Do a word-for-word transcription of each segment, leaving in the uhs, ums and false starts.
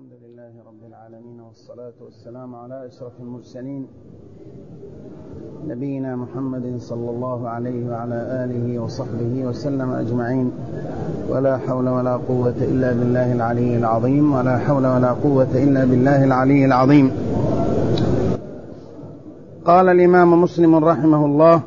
الحمد لله رب العالمين، والصلاة والسلام على أشرف المرسلين نبينا محمد صلى الله عليه وعلى آله وصحبه وسلم أجمعين. ولا حول ولا قوة إلا بالله العلي العظيم ولا حول ولا قوة إلا بالله العلي العظيم. قال الإمام مسلم رحمه الله: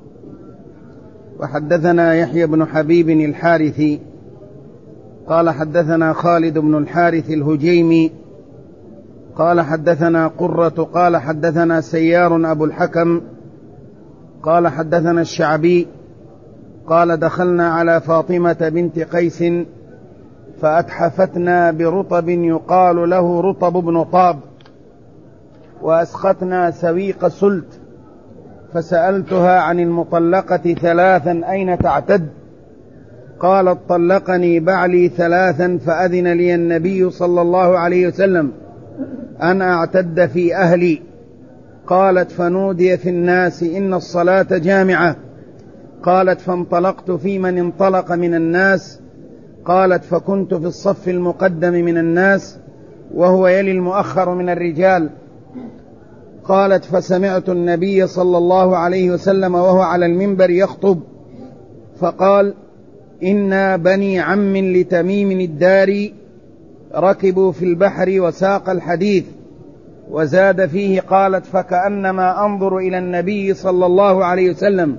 وحدثنا يحيى بن حبيب الحارثي قال حدثنا خالد بن الحارث الهجيمي قال حدثنا قرة قال حدثنا سيار أبو الحكم قال حدثنا الشعبي قال دخلنا على فاطمة بنت قيس فأتحفتنا برطب يقال له رطب بن طاب، وأسقتنا سويق سلت، فسألتها عن المطلقة ثلاثا أين تعتد؟ قالت: طلقني بعلي ثلاثا فأذن لي النبي صلى الله عليه وسلم أن أعتد في أهلي. قالت: فنودي في الناس إن الصلاة جامعة. قالت: فانطلقت في من انطلق من الناس. قالت: فكنت في الصف المقدم من الناس وهو يلي المؤخر من الرجال. قالت: فسمعت النبي صلى الله عليه وسلم وهو على المنبر يخطب فقال: إنا بني عم لتميم الداري ركبوا في البحر وساق الحديث. وزاد فيه: قالت: فكأنما أنظر إلى النبي صلى الله عليه وسلم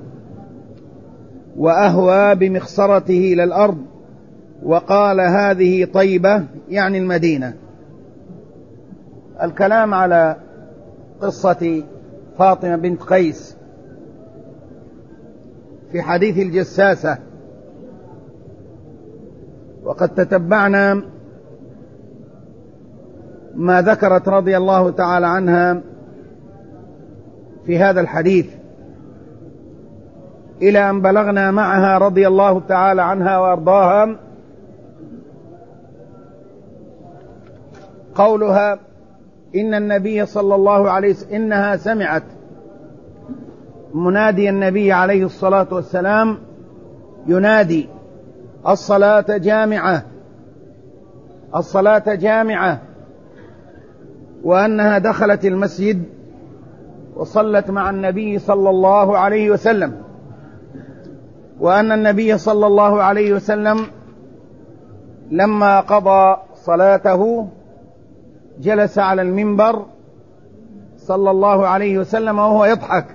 وأهوى بمخصرته إلى الأرض. وقال: هذه طيبة، يعني المدينة. الكلام على قصة فاطمة بنت قيس في حديث الجساسة، وقد تتبعنا ما ذكرت رضي الله تعالى عنها في هذا الحديث إلى أن بلغنا معها رضي الله تعالى عنها وأرضاها قولها: إن النبي صلى الله عليه وسلم إنها سمعت منادي النبي عليه الصلاة والسلام ينادي: الصلاة جامعة، الصلاة جامعة، وأنها دخلت المسجد وصلت مع النبي صلى الله عليه وسلم، وأن النبي صلى الله عليه وسلم لما قضى صلاته جلس على المنبر صلى الله عليه وسلم وهو يضحك.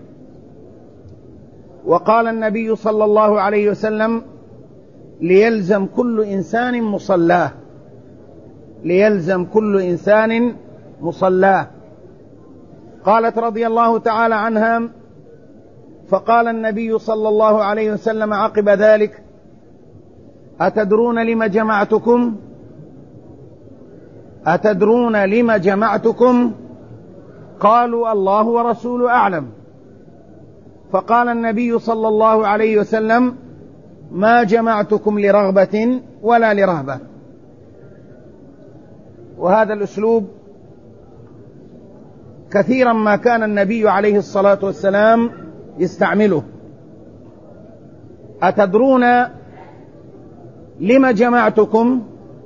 وقال النبي صلى الله عليه وسلم: ليلزم كل إنسان مصلاه، ليلزم كل إنسان مصلاه. قالت رضي الله تعالى عنها: فقال النبي صلى الله عليه وسلم عقب ذلك: أتدرون لم جمعتكم؟ أتدرون لم جمعتكم؟ قالوا: الله ورسوله أعلم. فقال النبي صلى الله عليه وسلم: ما جمعتكم لرغبة ولا لرهبة. وهذا الأسلوب كثيرا ما كان النبي عليه الصلاة والسلام يستعمله. أتدرون لم جمعتكم؟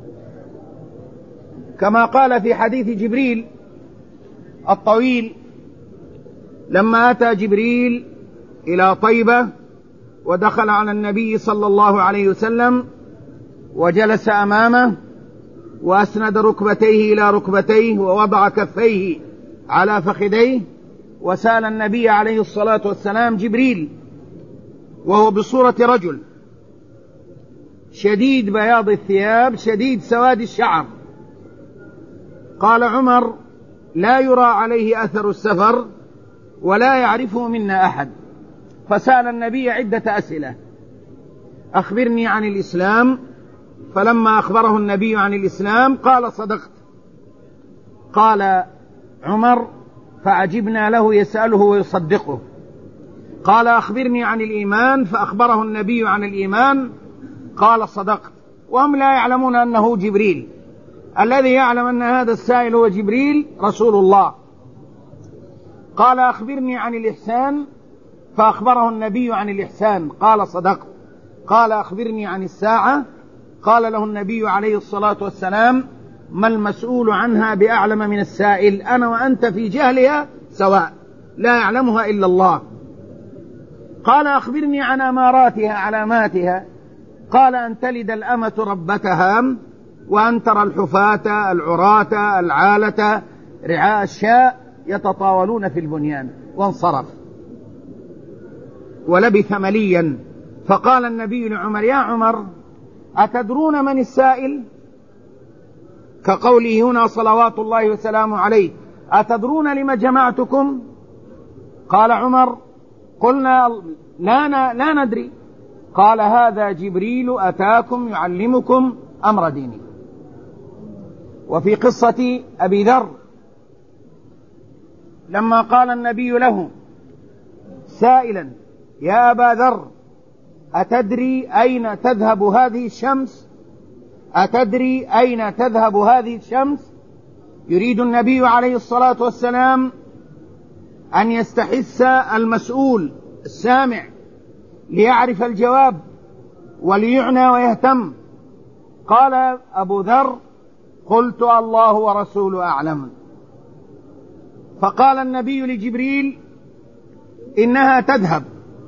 كما قال في حديث جبريل الطويل لما أتى جبريل إلى طيبة ودخل على النبي صلى الله عليه وسلم وجلس أمامه وأسند ركبتيه إلى ركبتيه ووضع كفيه على فخذيه، وسأل النبي عليه الصلاة والسلام جبريل وهو بصورة رجل شديد بياض الثياب شديد سواد الشعر. قال عمر: لا يرى عليه أثر السفر ولا يعرفه منا أحد. فسأل النبي عدة أسئلة: أخبرني عن الإسلام. فلما أخبره النبي عن الإسلام قال: صدقت. قال عمر: فعجبنا له يسأله ويصدقه. قال: أخبرني عن الإيمان. فأخبره النبي عن الإيمان قال: صدقت. وهم لا يعلمون أنه جبريل. الذي يعلم أن هذا السائل هو جبريل رسول الله. قال: أخبرني عن الإحسان. فأخبره النبي عن الإحسان قال: صدقت. قال: أخبرني عن الساعة. قال له النبي عليه الصلاة والسلام: ما المسؤول عنها بأعلم من السائل، أنا وأنت في جهلها سواء، لا يعلمها إلا الله. قال أخبرني عن أماراتها علاماتها. قال أن تلد الأمة ربتها، وأن ترى الحفاة العراة العالة رعاء الشاء يتطاولون في البنيان. وانصرف ولبث مليا. فقال النبي لعمر: يا عمر، أتدرون من السائل؟ كقوله هنا صلوات الله وسلامه عليه: أتدرون لما جمعتكم؟ قال عمر: قلنا لا, لا ندري. قال: هذا جبريل أتاكم يعلمكم أمر ديني. وفي قصة أبي ذر لما قال النبي له سائلا: يا أبا ذر، أتدري أين تذهب هذه الشمس؟ أتدري أين تذهب هذه الشمس؟ يريد النبي عليه الصلاة والسلام أن يستحث المسؤول السامع ليعرف الجواب وليعنى ويهتم. قال أبو ذر: قلت الله ورسوله أعلم. فقال النبي لجبريل: إنها تذهب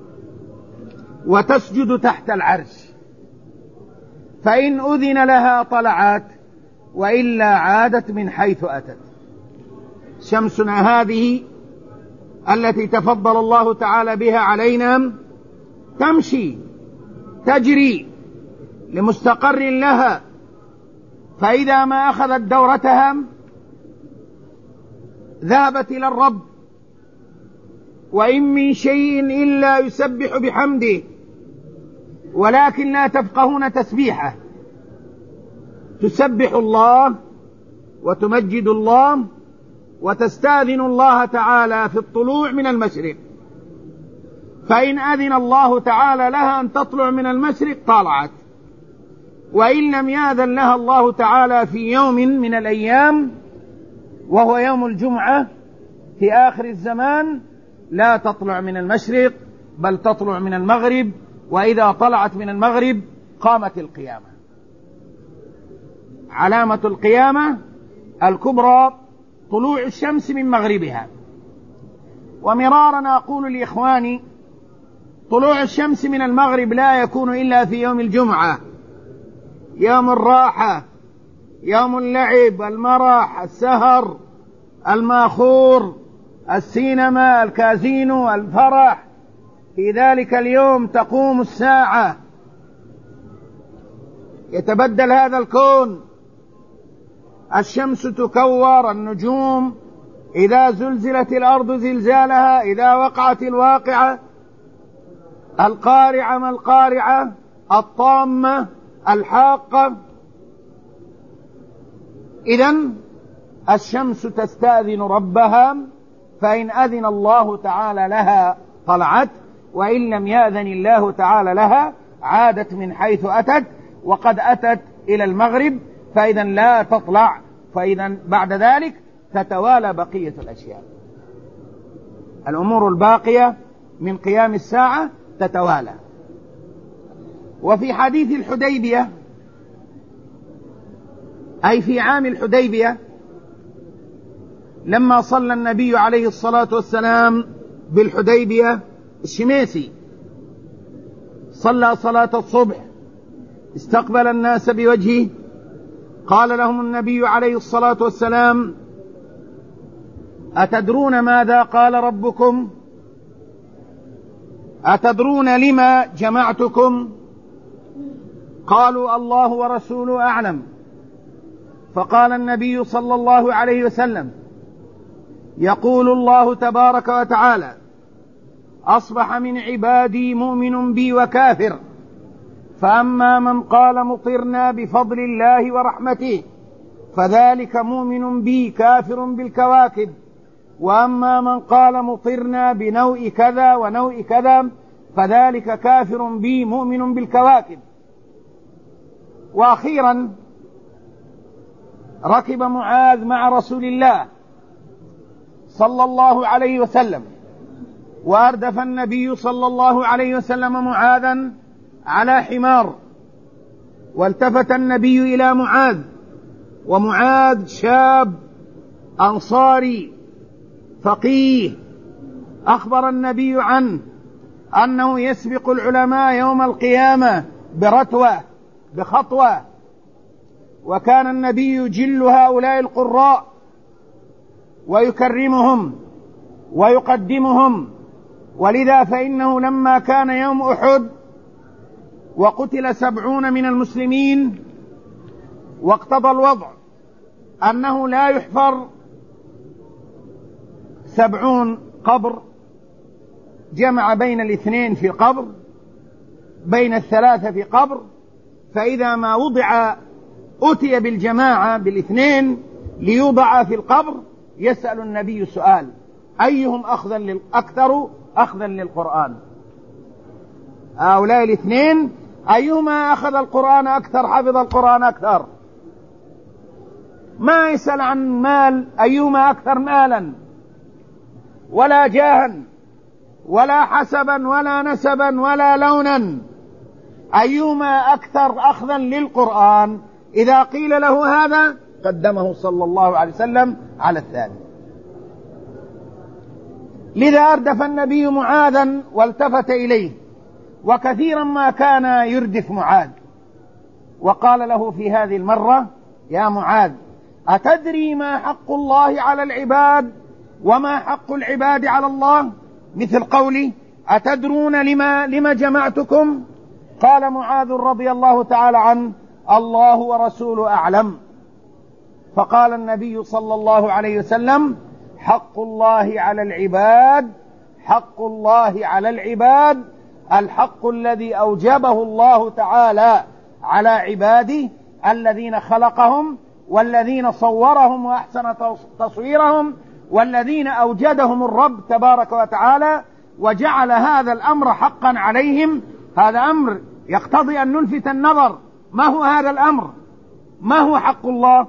وتسجد تحت العرش، فإن أذن لها طلعت، وإلا عادت من حيث أتت. شمسنا هذه التي تفضل الله تعالى بها علينا تمشي تجري لمستقر لها، فإذا ما أخذت دورتها ذهبت إلى الرب. وإن من شيء إلا يسبح بحمده ولكن لا تفقهون تسبيحه. تسبح الله وتمجد الله وتستأذن الله تعالى في الطلوع من المشرق، فإن أذن الله تعالى لها أن تطلع من المشرق طلعت، وإن لم يأذن لها الله تعالى في يوم من الأيام وهو يوم الجمعة في آخر الزمان لا تطلع من المشرق بل تطلع من المغرب، وإذا طلعت من المغرب قامت القيامة. علامة القيامة الكبرى طلوع الشمس من مغربها. ومرارا أقول لإخواني: طلوع الشمس من المغرب لا يكون إلا في يوم الجمعة، يوم الراحة، يوم اللعب، المرح، السهر، الماخور، السينما، الكازينو، الفرح. في ذلك اليوم تقوم الساعة، يتبدل هذا الكون، الشمس تكور، النجوم، إذا زلزلت الأرض زلزالها، إذا وقعت الواقعة، القارعة ما القارعة، الطامة، الحاقة. إذن الشمس تستأذن ربها، فإن أذن الله تعالى لها طلعت، وإن لم يأذن الله تعالى لها عادت من حيث أتت، وقد أتت إلى المغرب، فإذا لا تطلع، فإذا بعد ذلك تتوالى بقية الأشياء. الأمور الباقية من قيام الساعة تتوالى. وفي حديث الحديبية، أي في عام الحديبية، لما صلى النبي عليه الصلاة والسلام بالحديبية الشميسي، صلى صلاة الصبح، استقبل الناس بوجهه، قال لهم النبي عليه الصلاة والسلام: أتدرون ماذا قال ربكم؟ أتدرون لما جمعتكم؟ قالوا: الله ورسوله أعلم. فقال النبي صلى الله عليه وسلم: يقول الله تبارك وتعالى: أصبح من عبادي مؤمن بي وكافر، فأما من قال مطرنا بفضل الله ورحمته فذلك مؤمن بي كافر بالكواكب، وأما من قال مطرنا بنوء كذا ونوء كذا فذلك كافر بي مؤمن بالكواكب. وأخيرا ركب معاذ مع رسول الله صلى الله عليه وسلم، وأردف النبي صلى الله عليه وسلم معاذا على حمار، والتفت النبي إلى معاذ ومعاذ شاب أنصاري فقيه، أخبر النبي عنه أنه يسبق العلماء يوم القيامة برتوة بخطوة، وكان النبي يجل هؤلاء القراء ويكرمهم ويقدمهم. ولذا فإنه لما كان يوم أحد وقتل سبعون من المسلمين واقتضى الوضع أنه لا يحفر سبعون قبر، جمع بين الاثنين في قبر، بين الثلاثة في قبر، فإذا ما وضع أتي بالجماعة بالاثنين ليوضع في القبر، يسأل النبي سؤال: أيهم أخذا أكثر أخذا للقرآن؟ هؤلاء الاثنين أيهما أخذ القرآن أكثر، حفظ القرآن أكثر؟ ما يسأل عن مال، أيهما أكثر مالا ولا جاها ولا حسبا ولا نسبا ولا لونا، أيهما أكثر أخذا للقرآن؟ إذا قيل له هذا قدمه صلى الله عليه وسلم على الثاني. لذا أردف النبي معاذا والتفت إليه، وكثيرا ما كان يردف معاذ، وقال له في هذه المرة: يا معاذ، أتدري ما حق الله على العباد وما حق العباد على الله؟ مثل قولي: أتدرون لما, لما جمعتكم؟ قال معاذ رضي الله تعالى عنه: الله ورسوله أعلم. فقال النبي صلى الله عليه وسلم: حق الله على العباد، حق الله على العباد، الحق الذي أوجبه الله تعالى على عباده الذين خلقهم والذين صورهم وأحسن تصويرهم والذين أوجدهم الرب تبارك وتعالى وجعل هذا الأمر حقا عليهم. هذا أمر يقتضي أن نلفت النظر. ما هو هذا الأمر؟ ما هو حق الله؟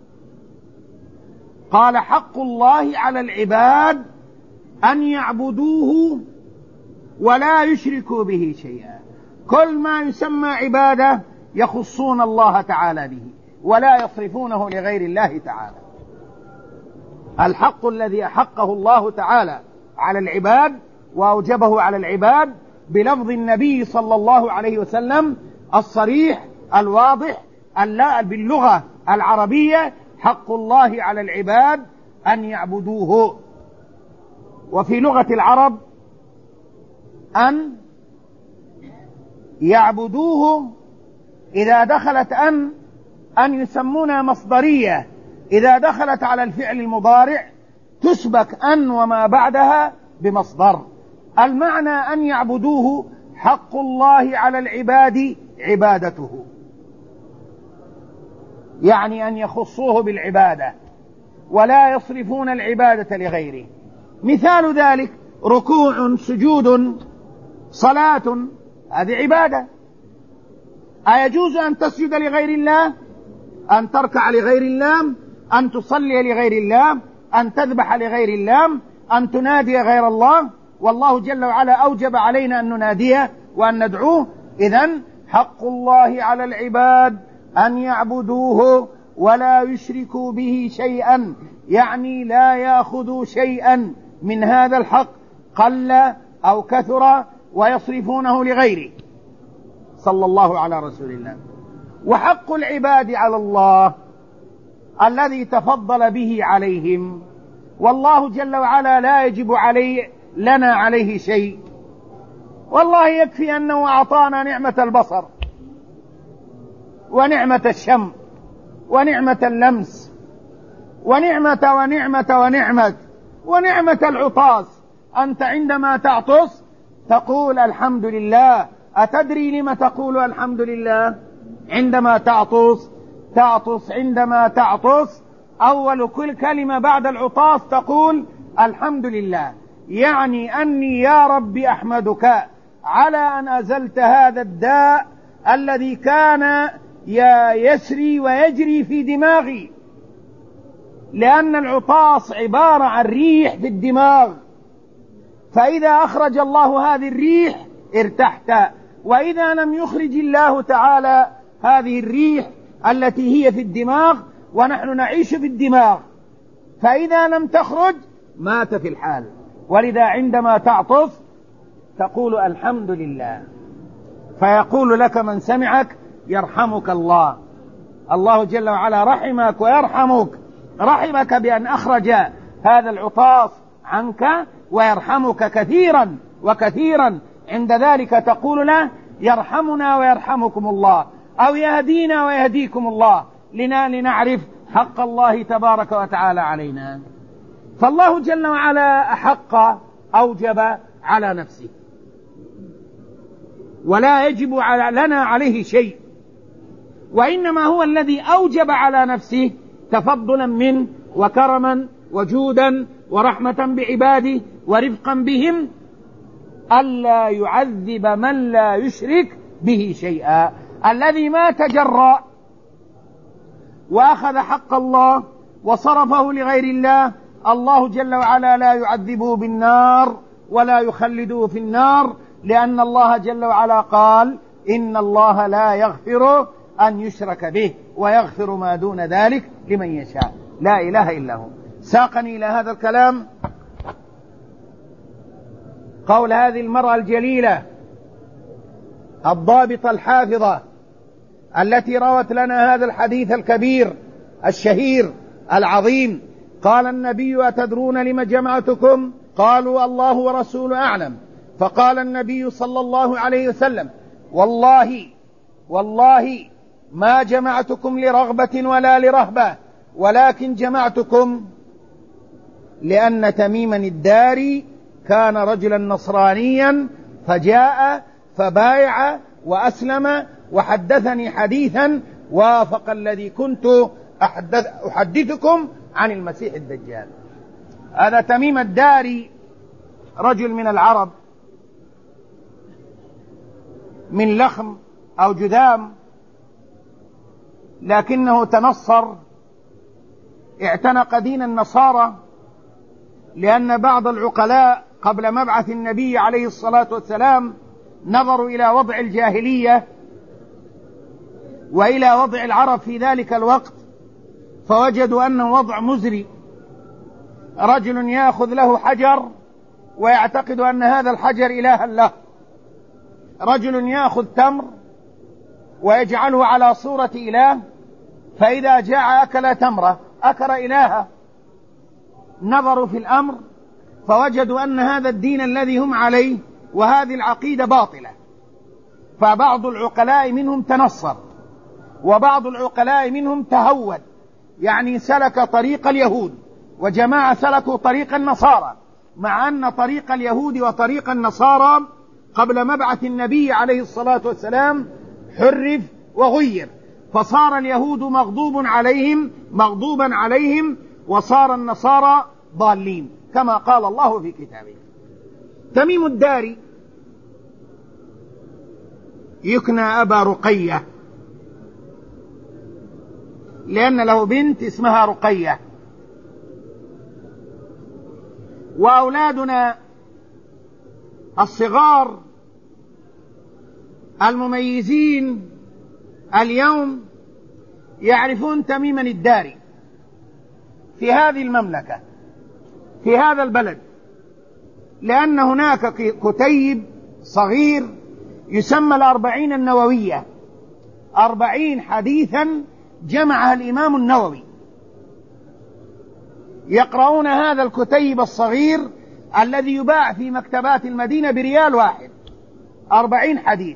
قال: حق الله على العباد أن يعبدوه ولا يشركوا به شيئا. كل ما يسمى عبادة يخصون الله تعالى به ولا يصرفونه لغير الله تعالى. الحق الذي أحقه الله تعالى على العباد وأوجبه على العباد بلفظ النبي صلى الله عليه وسلم الصريح الواضح باللغة العربية: حق الله على العباد أن يعبدوه. وفي لغة العرب أن يعبدوه إذا دخلت أن أن يسمونها مصدرية، إذا دخلت على الفعل المضارع تسبك أن وما بعدها بمصدر. المعنى أن يعبدوه حق الله على العباد عبادته، يعني أن يخصوه بالعبادة ولا يصرفون العبادة لغيره. مثال ذلك: ركوع، سجود، صلاة، هذه عبادة. أيجوز أن تسجد لغير الله؟ أن تركع لغير الله؟ أن تصلي لغير الله؟ أن تذبح لغير الله؟ أن تنادي غير الله؟ والله جل وعلا أوجب علينا أن نناديه وأن ندعوه. إذن حق الله على العباد أن يعبدوه ولا يشركوا به شيئا، يعني لا يأخذوا شيئا من هذا الحق قل أو كثر ويصرفونه لغيره. صلى الله على رسول الله. وحق العباد على الله الذي تفضل به عليهم، والله جل وعلا لا يجب عليه لنا عليه شيء، والله يكفي أنه أعطانا نعمة البصر ونعمة الشم ونعمة اللمس ونعمة ونعمة ونعمة ونعمة العطاس. أنت عندما تعطس تقول الحمد لله. أتدري لما تقول الحمد لله عندما تعطس؟ تعطس عندما تعطس أول كل كلمة بعد العطاس تقول الحمد لله، يعني أني يا رب أحمدك على أن أزلت هذا الداء الذي كان يسري ويجري في دماغي، لأن العطاس عبارة عن ريح في الدماغ، فإذا أخرج الله هذه الريح ارتحت، وإذا لم يخرج الله تعالى هذه الريح التي هي في الدماغ ونحن نعيش في الدماغ، فإذا لم تخرج مات في الحال. ولذا عندما تعطس تقول الحمد لله، فيقول لك من سمعك يرحمك الله. الله جل وعلا رحمك ويرحمك، رحمك بأن أخرج هذا العطاس عنك، ويرحمك كثيرا وكثيرا. عند ذلك تقول له يرحمنا ويرحمكم الله، أو يهدينا ويهديكم الله، لنعرف حق الله تبارك وتعالى علينا. فالله جل وعلا أحق أوجب على نفسه، ولا يجب لنا عليه شيء، وإنما هو الذي أوجب على نفسه تفضلا منه وكرما وجودا ورحمة بعباده ورفقا بهم، ألا يعذب من لا يشرك به شيئا. الذي ما تجرأ وأخذ حق الله وصرفه لغير الله، الله جل وعلا لا يعذبه بالنار ولا يخلده في النار، لأن الله جل وعلا قال إن الله لا يغفر أن يشرك به ويغفر ما دون ذلك لمن يشاء. لا إله إلا هو. ساقني إلى هذا الكلام قول هذه المرأة الجليلة الضابطة الحافظة التي روت لنا هذا الحديث الكبير الشهير العظيم. قال النبي أتدرون لما جمعتكم؟ قالوا الله ورسوله أعلم. فقال النبي صلى الله عليه وسلم والله والله ما جمعتكم لرغبة ولا لرهبة، ولكن جمعتكم لأن تميما الداري كان رجلا نصرانيا فجاء فبايع وأسلم وحدثني حديثا وافق الذي كنت أحدث أحدثكم عن المسيح الدجال. هذا تميم الداري رجل من العرب من لخم أو جذام، لكنه تنصر، اعتنق دين النصارى، لأن بعض العقلاء قبل مبعث النبي عليه الصلاة والسلام نظروا إلى وضع الجاهلية وإلى وضع العرب في ذلك الوقت، فوجدوا أنه وضع مزري. رجل يأخذ له حجر ويعتقد أن هذا الحجر إلها له، رجل يأخذ تمر ويجعله على صورة إله، فإذا جاع أكل تمرة أكل إلها. نظروا في الأمر فوجدوا أن هذا الدين الذي هم عليه وهذه العقيدة باطلة، فبعض العقلاء منهم تنصر وبعض العقلاء منهم تهود، يعني سلك طريق اليهود، وجماعة سلكوا طريق النصارى، مع أن طريق اليهود وطريق النصارى قبل مبعث النبي عليه الصلاة والسلام حرف وغير، فصار اليهود مغضوب عليهم مغضوبا عليهم وصار النصارى ضالين كما قال الله في كتابه. تميم الداري يكنى أبا رقية، لأن له بنت اسمها رقية. وأولادنا الصغار المميزين اليوم يعرفون تميما الداري في هذه المملكة في هذا البلد، لأن هناك كتيب صغير يسمى الأربعين النووية، أربعين حديثا جمعها الإمام النووي. يقرؤون هذا الكتيب الصغير الذي يباع في مكتبات المدينة بريال واحد، أربعين حديث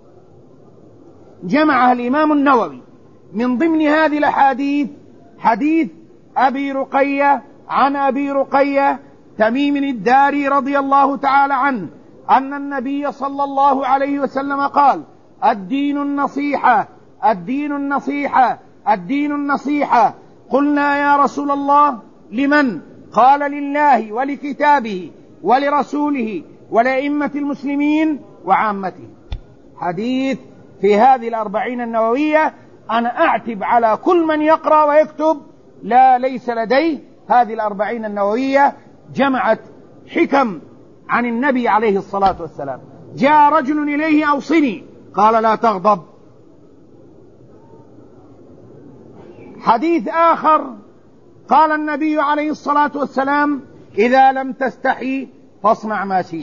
جمعها الإمام النووي. من ضمن هذه الأحاديث حديث أبي رقية عن أبي رقية تميم الداري رضي الله تعالى عنه أن النبي صلى الله عليه وسلم قال الدين النصيحة الدين النصيحة الدين النصيحة. قلنا يا رسول الله لمن؟ قال لله ولكتابه ولرسوله ولأئمة المسلمين وعامته. حديث في هذه الأربعين النووية. أنا أعتب على كل من يقرأ ويكتب لا ليس لديه هذه الأربعين النووية، جمعت حكم عن النبي عليه الصلاة والسلام. جاء رجل إليه أوصني، قال لا تغضب، حديث آخر قال النبي عليه الصلاة والسلام: إذا لم تستحي فاصنع ما شئت.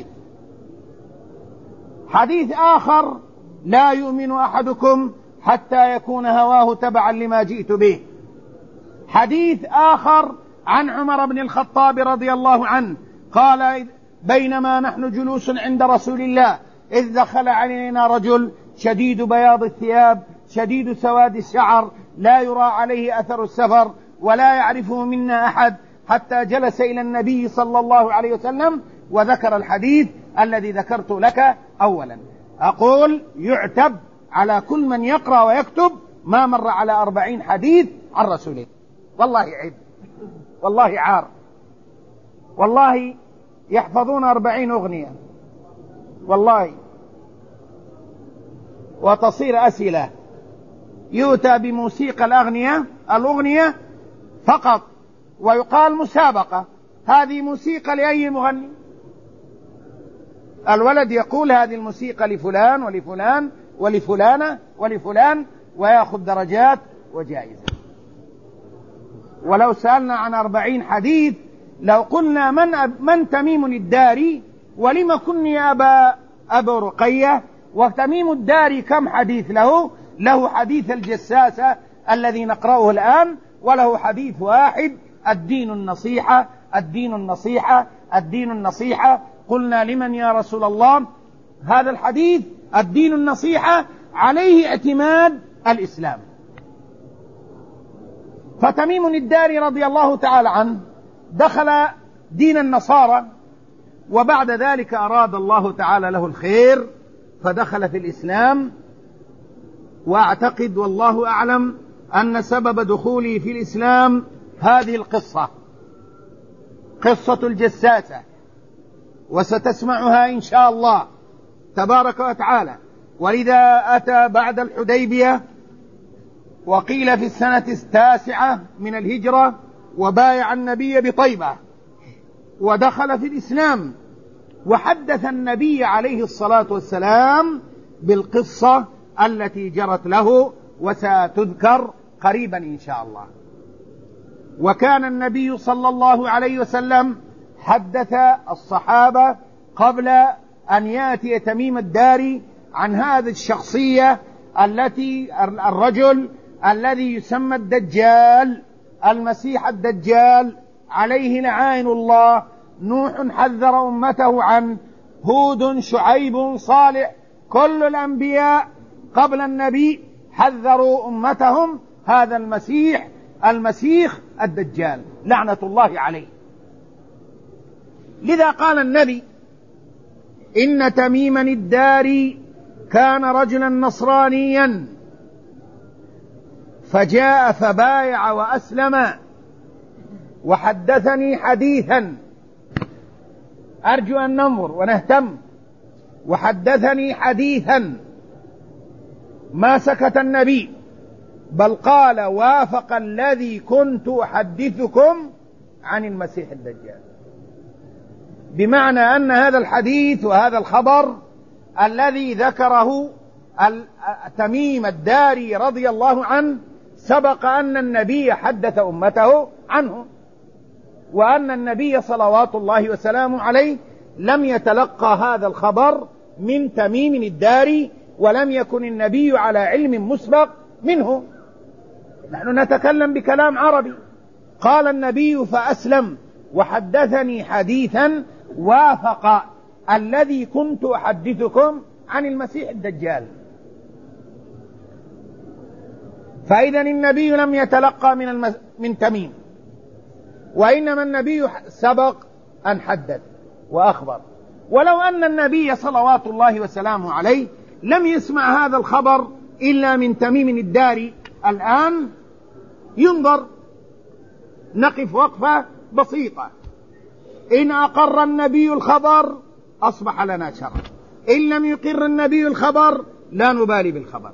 حديث آخر: لا يؤمن أحدكم حتى يكون هواه تبعا لما جئت به. حديث آخر عن عمر بن الخطاب رضي الله عنه قال: بينما نحن جلوس عند رسول الله إذ دخل علينا رجل شديد بياض الثياب شديد سواد الشعر لا يرى عليه أثر السفر ولا يعرفه منا أحد، حتى جلس إلى النبي صلى الله عليه وسلم وذكر الحديث الذي ذكرت لك أولا. أقول: يعتب على كل من يقرأ ويكتب ما مر على أربعين حديث عن رسوله. والله عيب، والله عار، والله يحفظون أربعين أغنية والله، وتصير أسئلة، يؤتى بموسيقى الأغنية الأغنية فقط ويقال مسابقة، هذه موسيقى لأي مغني؟ الولد يقول هذه الموسيقى لفلان ولفلان ولفلانة ولفلان ويأخذ درجات وجائزة. ولو سألنا عن أربعين حديث لو قلنا: من, أب من تميم الداري ولم كني أبا, أبا رقية؟ وتميم الداري كم حديث له؟ له حديث الجساسة الذي نقرأه الآن، وله حديث واحد: الدين النصيحة الدين النصيحة الدين النصيحة. قلنا: لمن يا رسول الله هذا الحديث؟ الدين النصيحة عليه اعتماد الإسلام. فتميم الداري رضي الله تعالى عنه دخل دين النصارى، وبعد ذلك أراد الله تعالى له الخير فدخل في الإسلام. وأعتقد والله أعلم أن سبب دخولي في الإسلام هذه القصة، قصة الجساسة، وستسمعها إن شاء الله تبارك وتعالى. ولذا أتى بعد الحديبية، وقيل في السنة التاسعة من الهجرة، وبايع النبي بطيبة ودخل في الإسلام، وحدث النبي عليه الصلاة والسلام بالقصة التي جرت له وستذكر قريبا إن شاء الله. وكان النبي صلى الله عليه وسلم حدث الصحابة قبل أن يأتي تميم الداري عن هذه الشخصية التي الرجل الذي يسمى الدجال، المسيح الدجال عليه لعائن الله. نوح حذر أمته عنه، هود شعيب صالح، كل الأنبياء قبل النبي حذروا أمتهم هذا المسيح المسيح الدجال لعنة الله عليه. لذا قال النبي: إن تميما الداري كان رجلا نصرانيا فجاء فبايع وأسلم وحدثني حديثا، أرجو أن ننظر ونهتم. وحدثني حديثا ما سكت النبي، بل قال: وافق الذي كنت أحدثكم عن المسيح الدجال. بمعنى أن هذا الحديث وهذا الخبر الذي ذكره تميم الداري رضي الله عنه سبق أن النبي حدث أمته عنه، وأن النبي صلوات الله وسلامه عليه لم يتلقى هذا الخبر من تميم الداري، ولم يكن النبي على علم مسبق منه. نحن نتكلم بكلام عربي. قال النبي: فأسلم وحدثني حديثا وافق الذي كنت أحدثكم عن المسيح الدجال. فإذا النبي لم يتلقى من, المس... من تميم، وإنما النبي سبق أن حدث وأخبر. ولو أن النبي صلوات الله وسلامه عليه لم يسمع هذا الخبر إلا من تميم الداري الآن ينظر، نقف وقفة بسيطة. إن أقر النبي الخبر أصبح لنا شرع، إن لم يقر النبي الخبر لا نبالي بالخبر،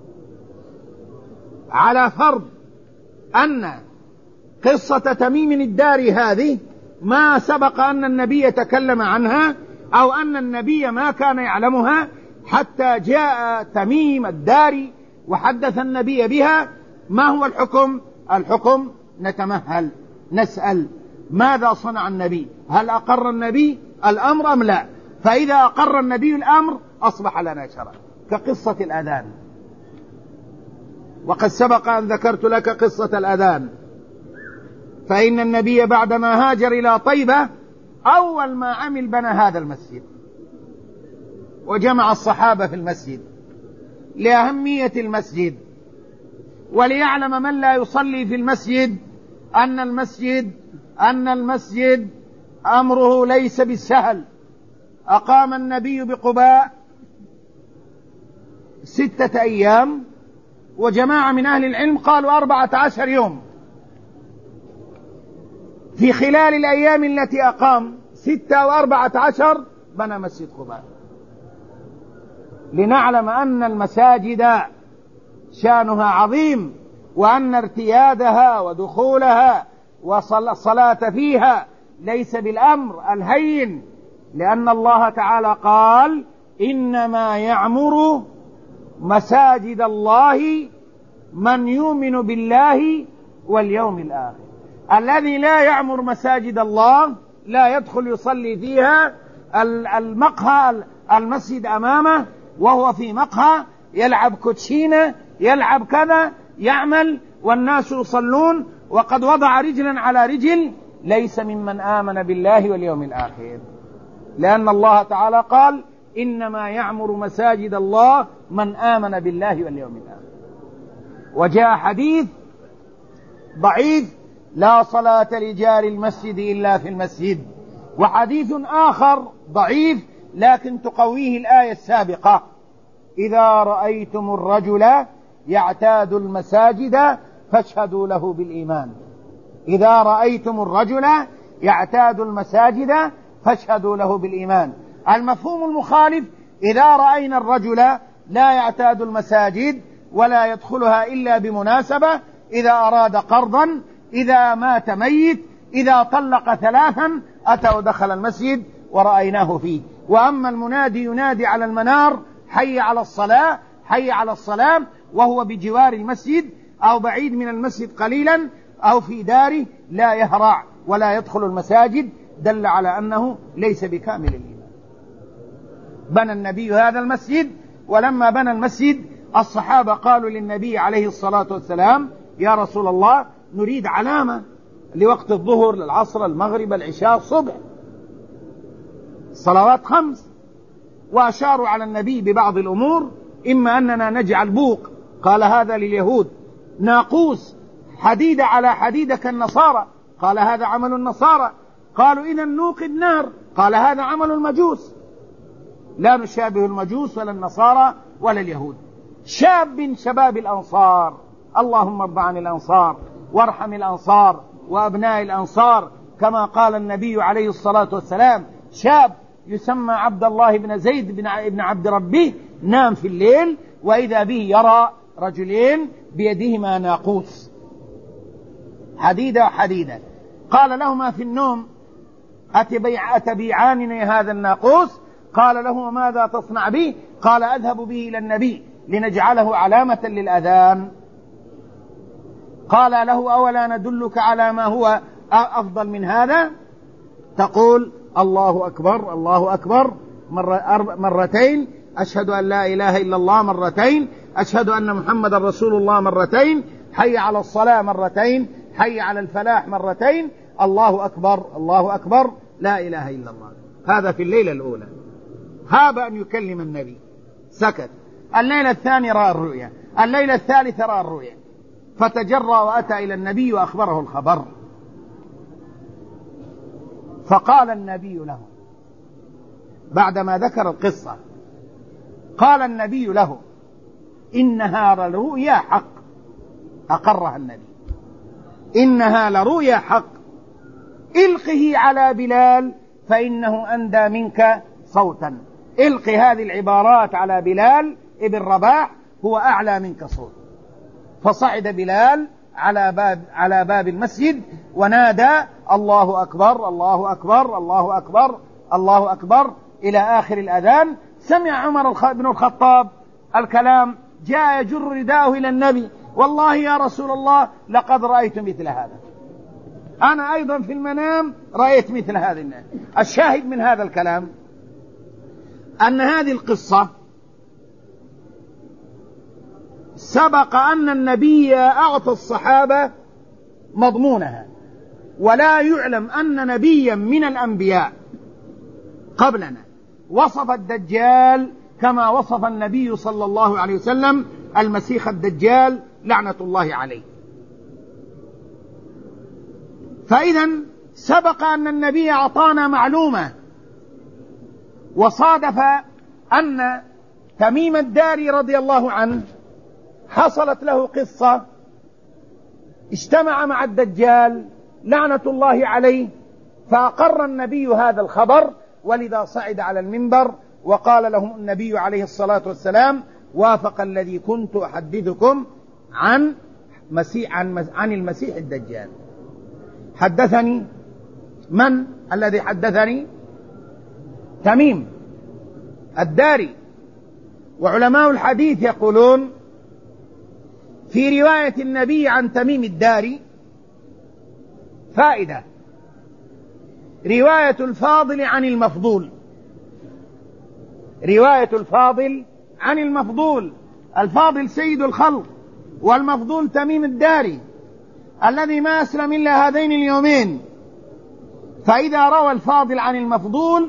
على فرض أن قصة تميم الداري هذه ما سبق أن النبي تكلم عنها، أو أن النبي ما كان يعلمها حتى جاء تميم الداري وحدث النبي بها. ما هو الحكم؟ الحكم نتمهل نسأل ماذا صنع النبي؟ هل أقر النبي الأمر أم لا؟ فإذا أقر النبي الأمر أصبح لنا شرع، كقصة الأذان. وقد سبق أن ذكرت لك قصة الأذان. فإن النبي بعدما هاجر إلى طيبة أول ما عمل بنى هذا المسجد وجمع الصحابة في المسجد لأهمية المسجد، وليعلم من لا يصلي في المسجد أن المسجد أن المسجد أمره ليس بالسهل. أقام النبي بقباء ستة أيام، وجماعة من أهل العلم قالوا أربعة عشر يوم. في خلال الأيام التي أقام ستة وأربعة عشر بنى مسجد قباء، لنعلم أن المساجد شانها عظيم، وأن ارتيادها ودخولها والصلاة فيها ليس بالأمر الهين، لأن الله تعالى قال إنما يعمر مساجد الله من يؤمن بالله واليوم الآخر. الذي لا يعمر مساجد الله لا يدخل يصلي فيها، المقهى المسجد أمامه وهو في مقهى يلعب كوتشينة يلعب كذا يعمل والناس يصلون وقد وضع رجلا على رجل، ليس ممن آمن بالله واليوم الآخر، لأن الله تعالى قال إنما يعمر مساجد الله من آمن بالله واليوم الآخر. وجاء حديث ضعيف لا صلاة لجار المسجد إلا في المسجد، وحديث آخر ضعيف لكن تقويه الآية السابقة إذا رأيتم الرجل يعتاد المساجد فاشهدوا له بالإيمان. إذا رأيتم الرجل يعتاد المساجد فاشهدوا له بالإيمان. المفهوم المخالف إذا رأينا الرجل لا يعتاد المساجد ولا يدخلها إلا بمناسبة، إذا أراد قرضا، إذا مات ميت، إذا طلق ثلاثا أتى ودخل المسجد ورأيناه فيه. وأما المنادي ينادي على المنار حي على الصلاة حي على الصلاة وهو بجوار المسجد أو بعيد من المسجد قليلا أو في داره لا يهرع ولا يدخل المساجد، دل على أنه ليس بكامل الإيمان. بنى النبي هذا المسجد، ولما بنى المسجد الصحابة قالوا للنبي عليه الصلاة والسلام يا رسول الله نريد علامة لوقت الظهر للعصر المغرب العشاء الصبح، صلوات خمس. وأشاروا على النبي ببعض الأمور، إما أننا نجعل بوق، قال هذا لليهود، ناقوس حديدة على حديدة كالنصارى، قال هذا عمل النصارى، قالوا إذا نوقد نار، قال هذا عمل المجوس، لا نشابه المجوس ولا النصارى ولا اليهود. شاب من شباب الأنصار، اللهم ارض عن الأنصار وارحم الأنصار وأبناء الأنصار، كما قال النبي عليه الصلاة والسلام شاب يسمى عبد الله بن زيد بن عبد ربه نام في الليل وإذا به يرى رجلين بيدهما ناقوس حديدة حديدة، قال لهما في النوم أتبيعانني هذا الناقوس؟ قال له ماذا تصنع به؟ قال أذهب به إلى النبي لنجعله علامة للأذان. قال له أولا ندلك على ما هو أفضل من هذا؟ تقول الله أكبر الله أكبر مرتين، أشهد أن لا إله إلا الله مرتين، أشهد أن محمد رسول الله مرتين، حي على الصلاة مرتين، حي على الفلاح مرتين، الله أكبر الله أكبر لا إله إلا الله. هذا في الليلة الأولى. هاب أن يكلم النبي سكت. الليلة الثانية رأى الرؤيا، الليلة الثالثة رأى الرؤيا، فتجرى وأتى إلى النبي وأخبره الخبر. فقال النبي له بعدما ذكر القصة، قال النبي له إنها لرؤيا حق. أقرها النبي، إنها لرؤيا حق، إلقه على بلال فإنه أندى منك صوتا. إلقي هذه العبارات على بلال ابن رباح، هو أعلى منك صوت. فصعد بلال على باب على باب المسجد ونادى الله أكبر الله أكبر الله أكبر الله أكبر إلى آخر الأذان. سمع عمر بن الخطاب الكلام، جاء يجر رداءه إلى النبي والله يا رسول الله لقد رأيت مثل هذا، أنا أيضا في المنام رأيت مثل هذا. الشاهد من هذا الكلام أن هذه القصة سبق أن النبي أعطى الصحابة مضمونها، ولا يعلم أن نبيا من الأنبياء قبلنا وصف الدجال كما وصف النبي صلى الله عليه وسلم المسيح الدجال لعنة الله عليه. فإذا سبق أن النبي أعطانا معلومة، وصادف أن تميم الداري رضي الله عنه حصلت له قصة، اجتمع مع الدجال لعنة الله عليه، فأقر النبي هذا الخبر، ولذا صعد على المنبر وقال لهم النبي عليه الصلاة والسلام: وافق الذي كنت أحدثكم عن مسيح عن, عن المسيح الدجال. حدثني من الذي حدثني؟ تميم الداري. وعلماء الحديث يقولون في رواية النبي عن تميم الداري فائدة: رواية الفاضل عن المفضول، رواية الفاضل عن المفضول. الفاضل سيد الخلق، والمفضول تميم الداري الذي ما أسلم إلا هذين اليومين. فإذا روى الفاضل عن المفضول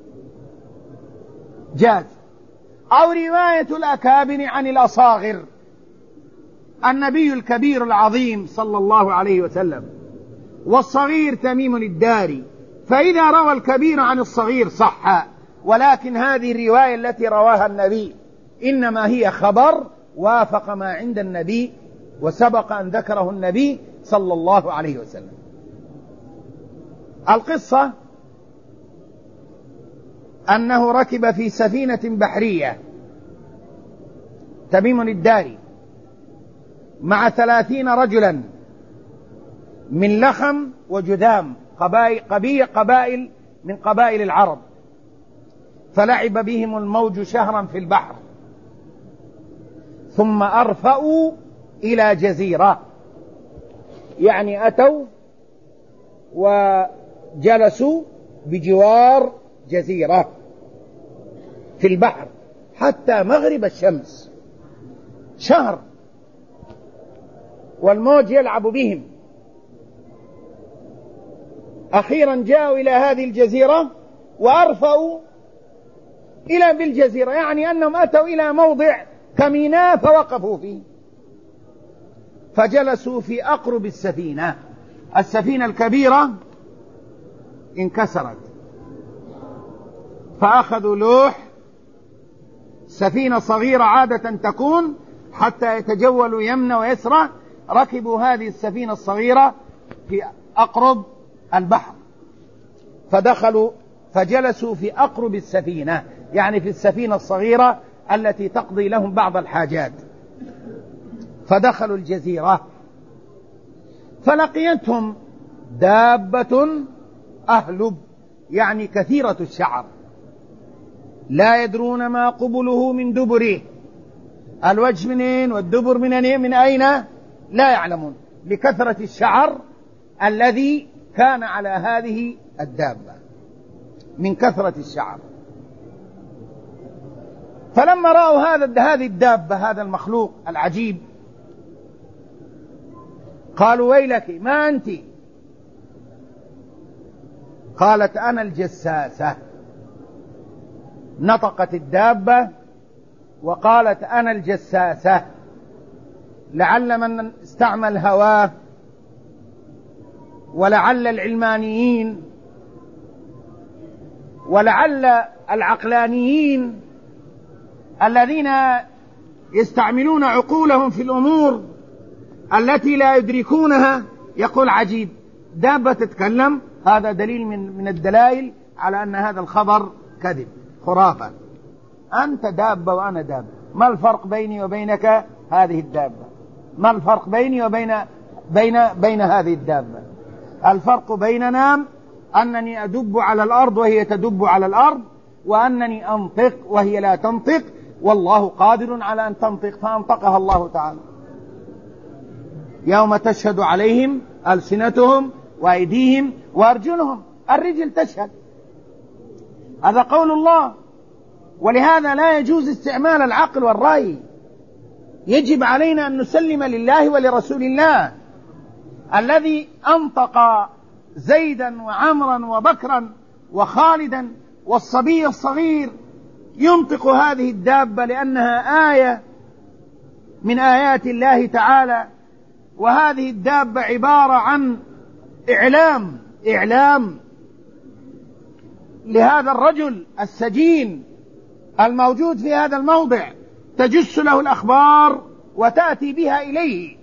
جاز. أو رواية الأكابر عن الأصاغر، النبي الكبير العظيم صلى الله عليه وسلم والصغير تميم الداري، فإذا روى الكبير عن الصغير صح. ولكن هذه الرواية التي رواها النبي إنما هي خبر وافق ما عند النبي، وسبق أن ذكره النبي صلى الله عليه وسلم. القصة أنه ركب في سفينة بحرية تميم الداري مع ثلاثين رجلا من لخم وجذام، قبائل, قبائل من قبائل العرب، فلعب بهم الموج شهرا في البحر، ثم أرفأوا إلى جزيرة، يعني أتوا وجلسوا بجوار جزيرة في البحر حتى مغرب الشمس، شهر والموج يلعب بهم. أخيرا جاءوا إلى هذه الجزيرة وأرفأوا إلى بالجزيرة، يعني أنهم أتوا إلى موضع كميناء فوقفوا فيه، فجلسوا في أقرب السفينة. السفينة الكبيرة انكسرت، فأخذوا لوح. سفينة صغيرة عادة تكون حتى يتجولوا يمنى ويسرى، ركبوا هذه السفينة الصغيرة في أقرب البحر، فدخلوا فجلسوا في أقرب السفينة، يعني في السفينة الصغيرة التي تقضي لهم بعض الحاجات. فدخلوا الجزيرة فلقيتهم دابة أهلب، يعني كثيرة الشعر، لا يدرون ما قبله من دبره، الوجه منين والدبر من من أين لا يعلمون، لكثرة الشعر الذي كان على هذه الدابة من كثرة الشعر. فلما رأوا هذا هذه الدابة، هذا المخلوق العجيب، قالوا: ويلك ما أنت؟ قالت: أنا الجساسة. نطقت الدابة وقالت: أنا الجساسة، لعل من استعمل هواه، ولعل العلمانيين، ولعل العقلانيين الذين يستعملون عقولهم في الأمور التي لا يدركونها، يقول: عجيب، دابة تتكلم، هذا دليل من من الدلائل على أن هذا الخبر كذب، خرافة. أنت دابة وأنا دابة، ما الفرق بيني وبينك هذه الدابة؟ ما الفرق بيني وبين بين بين هذه الدابة؟ الفرق بيننا أنني أدب على الأرض وهي تدب على الأرض، وأنني أنطق وهي لا تنطق، والله قادر على أن تنطق، فأنطقها الله تعالى. يوم تشهد عليهم ألسنتهم وأيديهم وأرجلهم. الرجل تشهد، هذا قول الله. ولهذا لا يجوز استعمال العقل والرأي، يجب علينا أن نسلم لله ولرسول الله. الذي أنطق زيدا وعمرا وبكرا وخالدا والصبي الصغير ينطق هذه الدابة لأنها آية من آيات الله تعالى، وهذه الدابة عبارة عن إعلام إعلام لهذا الرجل السجين الموجود في هذا الموضع، تجس له الأخبار وتأتي بها إليه.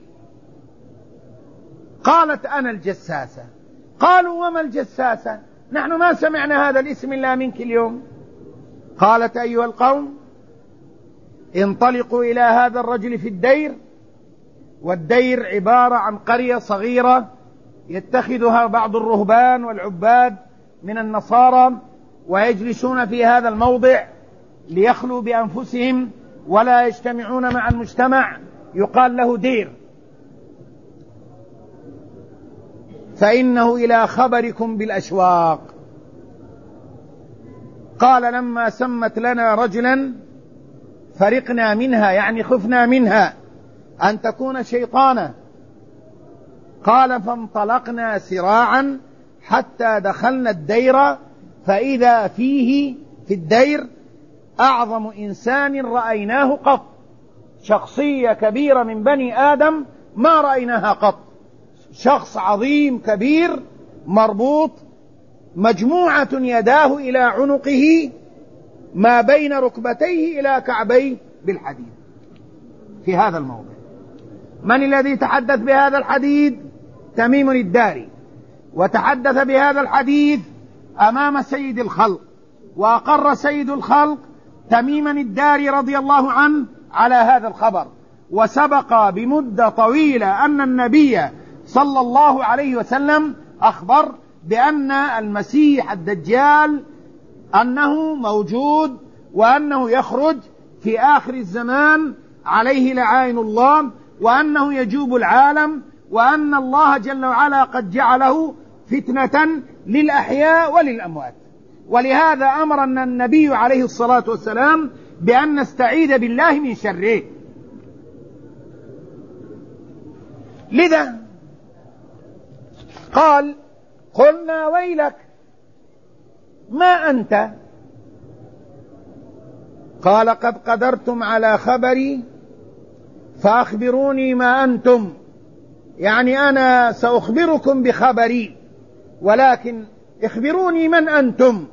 قالت أنا الجساسة. قالوا وما الجساسة؟ نحن ما سمعنا هذا الاسم إلا منك اليوم. قالت أيها القوم انطلقوا إلى هذا الرجل في الدير، والدير عبارة عن قرية صغيرة يتخذها بعض الرهبان والعباد من النصارى، ويجلسون في هذا الموضع ليخلوا بأنفسهم ولا يجتمعون مع المجتمع، يقال له دير. فإنه إلى خبركم بالأشواق. قال لما سمت لنا رجلا فرقنا منها، يعني خفنا منها أن تكون شيطانا. قال فانطلقنا سراعا حتى دخلنا الدير، فإذا فيه في الدير أعظم إنسان رأيناه قط، شخصية كبيرة من بني آدم ما رأيناها قط، شخص عظيم كبير مربوط مجموعة يداه إلى عنقه ما بين ركبتيه إلى كعبيه بالحديد في هذا الموضع. من الذي تحدث بهذا الحديث؟ تميم الداري، وتحدث بهذا الحديث أمام سيد الخلق، وأقر سيد الخلق تميما الداري رضي الله عنه على هذا الخبر. وسبق بمدة طويلة أن النبي صلى الله عليه وسلم أخبر بأن المسيح الدجال أنه موجود، وأنه يخرج في آخر الزمان عليه لعائن الله، وأنه يجوب العالم، وأن الله جل وعلا قد جعله فتنة للأحياء وللأموات. ولهذا أمرنا النبي عليه الصلاة والسلام بأن نستعيذ بالله من شره. لذا قال قلنا ويلك ما أنت؟ قال قد قدرتم على خبري فأخبروني ما أنتم، يعني أنا سأخبركم بخبري، ولكن اخبروني من أنتم.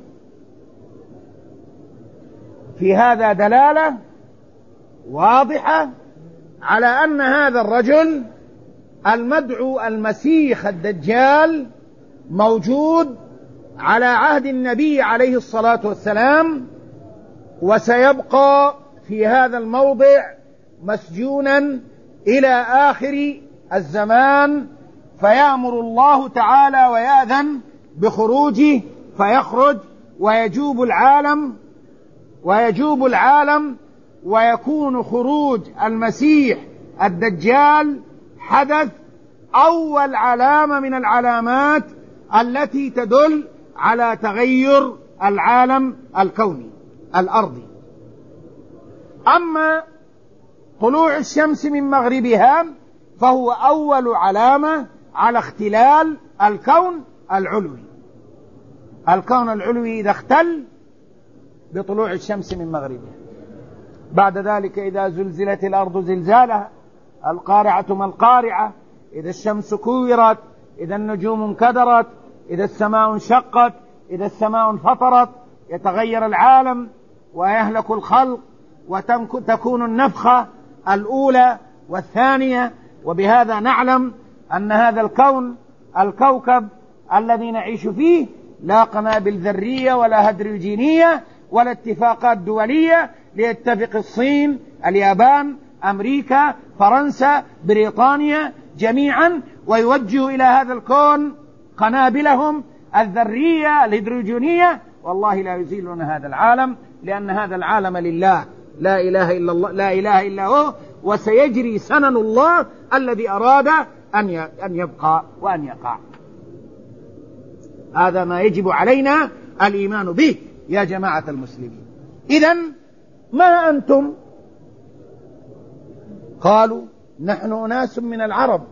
في هذا دلالة واضحة على أن هذا الرجل المدعو المسيح الدجال موجود على عهد النبي عليه الصلاة والسلام، وسيبقى في هذا الموضع مسجونا إلى آخر الزمان، فيأمر الله تعالى ويأذن بخروجه فيخرج ويجوب العالم ويجوب العالم ويكون خروج المسيح الدجال حدث أول علامة من العلامات التي تدل على تغير العالم الكوني الأرضي. أما طلوع الشمس من مغربها فهو أول علامة على اختلال الكون العلوي. الكون العلوي إذا اختل بطلوع الشمس من مغربها. بعد ذلك إذا زلزلت الأرض زلزالها، القارعة ما القارعة، إذا الشمس كورت، إذا النجوم انكدرت، إذا السماء انشقت، إذا السماء انفطرت، يتغير العالم ويهلك الخلق، وتكون النفخة الأولى والثانية. وبهذا نعلم أن هذا الكون الكوكب الذي نعيش فيه لا قنابل ذرية ولا هيدروجينية ولا اتفاقات دولية ليتفق الصين، اليابان، أمريكا، فرنسا، بريطانيا جميعا ويوجهوا إلى هذا الكون قنابلهم الذرية الهيدروجينية، والله لا يزيلون هذا العالم، لأن هذا العالم لله، لا إله إلا الله، لا إله إلا هو، وسيجري سنن الله الذي أراد أن يبقى وأن يقع. هذا ما يجب علينا الإيمان به يا جماعة المسلمين. إذن ما أنتم؟ قالوا نحن أناس من العرب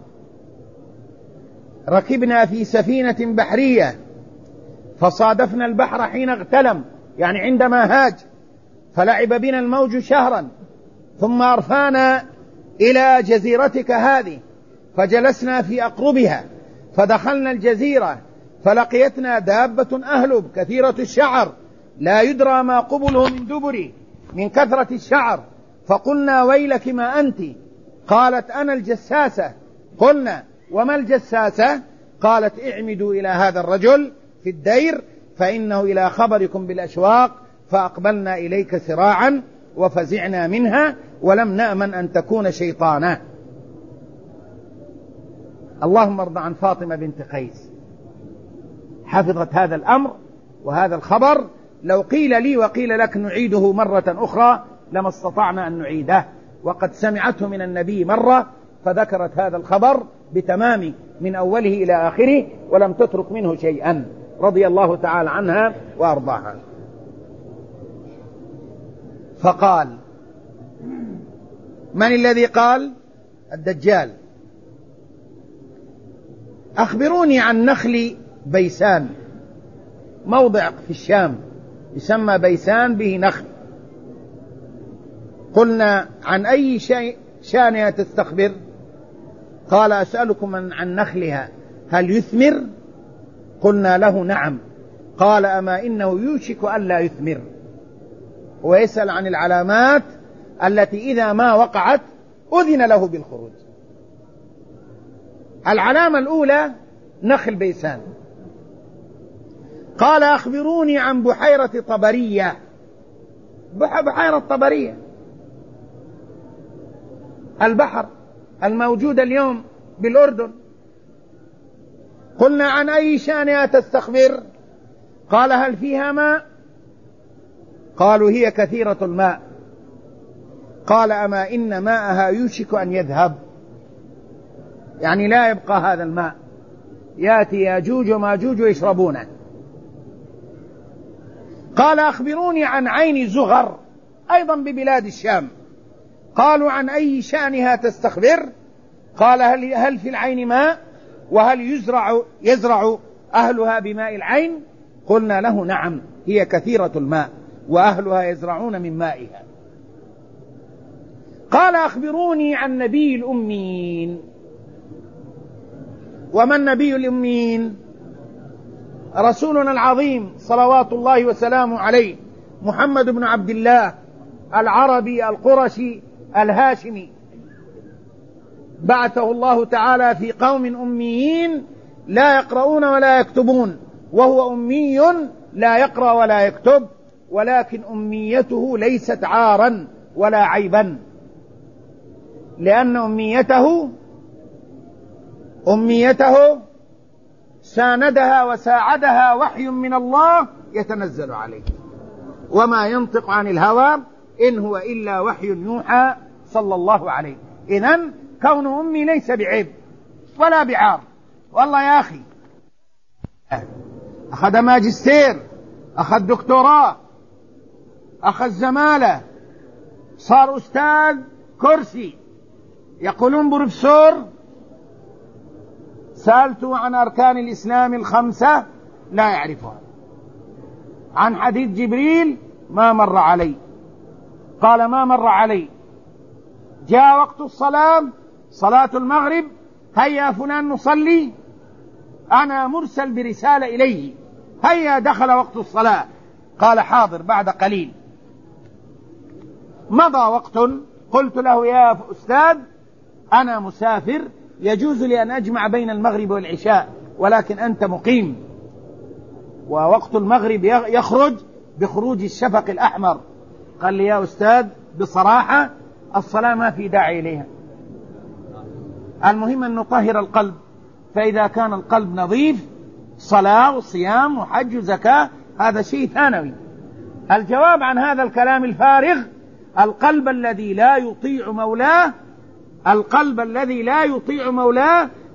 ركبنا في سفينة بحرية فصادفنا البحر حين اغتلم، يعني عندما هاج، فلعب بنا الموج شهرا، ثم أرفانا إلى جزيرتك هذه فجلسنا في أقربها، فدخلنا الجزيرة فلقيتنا دابة أهلب كثيرة الشعر لا يدرى ما قبله من دبر من كثرة الشعر، فقلنا ويلك ما أنت؟ قالت أنا الجساسة. قلنا وما الجساسة؟ قالت اعمدوا إلى هذا الرجل في الدير فإنه إلى خبركم بالأشواق، فأقبلنا إليك سراعا وفزعنا منها ولم نأمن أن تكون شيطانا. اللهم ارض عن فاطمة بنت قيس، حفظت هذا الأمر وهذا الخبر. لو قيل لي وقيل لك نعيده مرة أخرى لما استطعنا أن نعيده، وقد سمعته من النبي مرة فذكرت هذا الخبر بتمام من أوله إلى آخره ولم تترك منه شيئا، رضي الله تعالى عنها وأرضاها. فقال من الذي قال؟ الدجال. أخبروني عن نخل بيسان، موضع في الشام يسمى بيسان به نخل. قلنا عن أي شيء شانها تستخبر؟ قال أسألكم عن نخلها هل يثمر؟ قلنا له نعم. قال أما إنه يوشك ألا يثمر، ويسأل عن العلامات التي إذا ما وقعت أذن له بالخروج. العلامة الأولى نخل بيسان. قال أخبروني عن بحيرة طبرية. بحيرة طبرية البحر الموجود اليوم بالأردن. قلنا عن أي شانها تستخبر؟ قال هل فيها ماء؟ قالوا هي كثيرة الماء. قال أما إن ماءها يوشك أن يذهب، يعني لا يبقى هذا الماء، يأتي ياجوج وماجوج ويشربونه. قال أخبروني عن عين زغر، أيضا ببلاد الشام. قالوا عن أي شأنها تستخبر؟ قال هل, هل في العين ماء؟ وهل يزرع, يزرع أهلها بماء العين؟ قلنا له نعم، هي كثيرة الماء وأهلها يزرعون من مائها. قال أخبروني عن نبي الأمين. وما النبي الأمين؟ رسولنا العظيم صلوات الله وسلامه عليه، محمد بن عبد الله العربي القرشي الهاشمي، بعثه الله تعالى في قوم أميين لا يقرؤون ولا يكتبون، وهو أمي لا يقرأ ولا يكتب، ولكن أميته ليست عارا ولا عيبا، لأن أميته أميته ساندها وساعدها وحي من الله يتنزل عليه، وما ينطق عن الهوى إن هو إلا وحي يوحى صلى الله عليه. إذن كون أمي ليس بعيب ولا بعار. والله يا أخي أخذ ماجستير، أخذ دكتوراه، أخذ زمالة، صار أستاذ كرسي، يقولون بروفيسور. سألته عن أركان الإسلام الخمسة لا يعرفها، عن حديث جبريل ما مر علي. قال ما مر علي. جاء وقت الصلاة، صلاة المغرب، هيا فلان نصلي، أنا مرسل برسالة إليه، هيا دخل وقت الصلاة. قال حاضر بعد قليل. مضى وقت، قلت له يا أستاذ أنا مسافر، يجوز لي أن أجمع بين المغرب والعشاء، ولكن أنت مقيم ووقت المغرب يخرج بخروج الشفق الأحمر. قال لي يا أستاذ بصراحة الصلاة ما في داعي إليها، المهم أن نطهر القلب، فإذا كان القلب نظيف صلاة وصيام وحج وزكاة هذا شيء ثانوي. الجواب عن هذا الكلام الفارغ: القلب الذي لا يطيع مولاه القلب الذي لا يطيع مولاه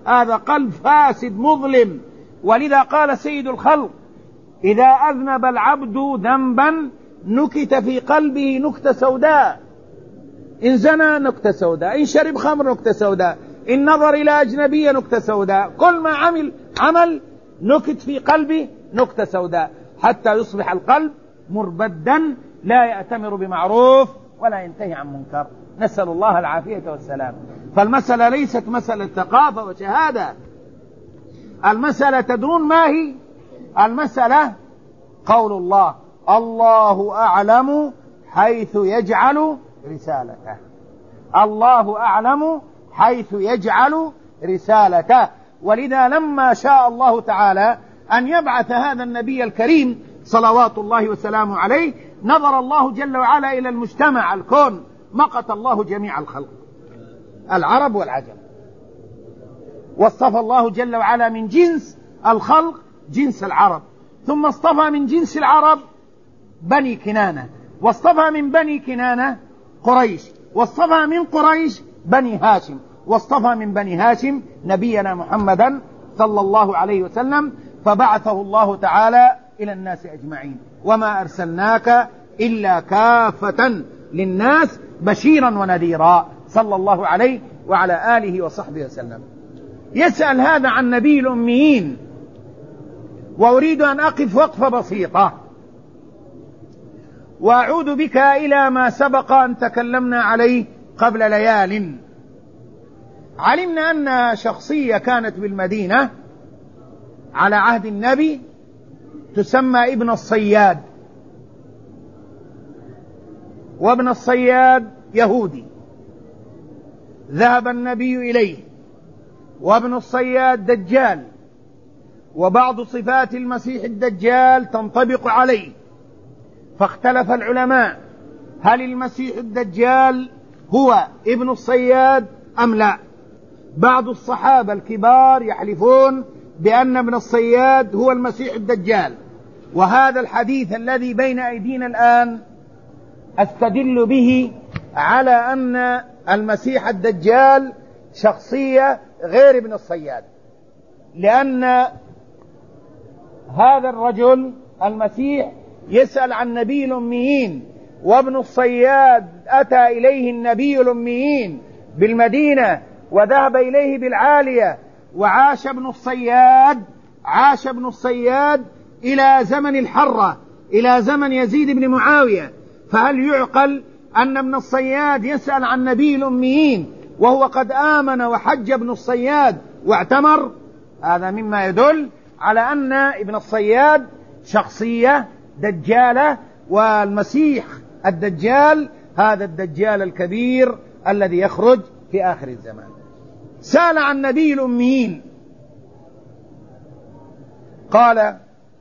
هذا قلب فاسد مظلم. ولذا قال سيد الخلق: إذا أذنب العبد ذنبا نكت في قلبه نكتة سوداء، إن زنى نكتة سوداء، إن شرب خمر نكتة سوداء، إن نظر إلى أجنبية نكتة سوداء، كل ما عمل عمل نكت في قلبه نكتة سوداء، حتى يصبح القلب مربدا لا يأتمر بمعروف ولا ينتهي عن منكر. نسأل الله العافية والسلام. فالمسألة ليست مسألة ثقافة وشهادة، المسألة تدرون ما هي؟ المسألة قول الله: الله أعلم حيث يجعل رسالته. الله أعلم حيث يجعل رسالته. ولذا لما شاء الله تعالى أن يبعث هذا النبي الكريم صلوات الله وسلامه عليه، نظر الله جل وعلا إلى المجتمع الكون، مقت الله جميع الخلق العرب والعجم، واصطفى الله جل وعلا من جنس الخلق جنس العرب، ثم اصطفى من جنس العرب بني كنانة، واصطفى من بني كنانة قريش، واصطفى من قريش بني هاشم، واصطفى من بني هاشم نبينا محمدا صلى الله عليه وسلم، فبعثه الله تعالى إلى الناس أجمعين: وما أرسلناك إلا كافة للناس بشيرا ونذيرا، صلى الله عليه وعلى آله وصحبه وسلم. يسأل هذا عن نبي الأميين، وأريد أن أقف وقفة بسيطة وأعود بك إلى ما سبق أن تكلمنا عليه قبل ليال. علمنا أن شخصية كانت بالمدينة على عهد النبي تسمى ابن الصياد، وابن الصياد يهودي ذهب النبي إليه، وابن الصياد دجال، وبعض صفات المسيح الدجال تنطبق عليه، فاختلف العلماء: هل المسيح الدجال هو ابن الصياد أم لا؟ بعض الصحابة الكبار يحلفون بأن ابن الصياد هو المسيح الدجال، وهذا الحديث الذي بين أيدينا الآن أستدل به على أن المسيح الدجال شخصية غير ابن الصياد، لأن هذا الرجل المسيح يسأل عن نبي الأميين، وابن الصياد أتى إليه النبي الأميين بالمدينة وذهب إليه بالعالية، وعاش ابن الصياد عاش ابن الصياد إلى زمن الحرة، إلى زمن يزيد بن معاوية. فهل يعقل أن ابن الصياد يسأل عن نبي الأميين وهو قد آمن وحج ابن الصياد واعتمر؟ هذا مما يدل على أن ابن الصياد شخصية دجالة، والمسيح الدجال هذا الدجال الكبير الذي يخرج في آخر الزمان. سأل عن نبي الأميين، قال: